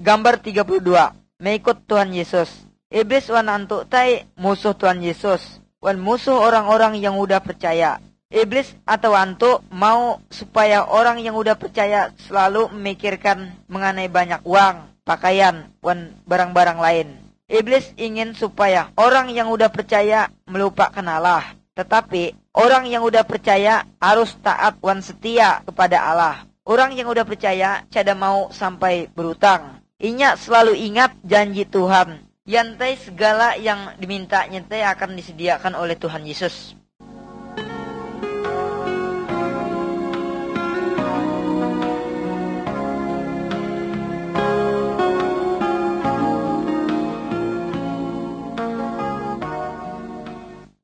Gambar 32. Mengikut Tuhan Yesus. Iblis wan antuk tai musuh Tuhan Yesus. Wan musuh orang-orang yang udah percaya. Iblis atau antuk mau supaya orang yang udah percaya selalu memikirkan mengenai banyak uang, pakaian, wan barang-barang lain. Iblis ingin supaya orang yang udah percaya melupakan Allah. Tetapi orang yang udah percaya harus taat wan setia kepada Allah. Orang yang udah percaya cada mau sampai berutang. Inya selalu ingat janji Tuhan. Yantai segala yang diminta nyantai akan disediakan oleh Tuhan Yesus.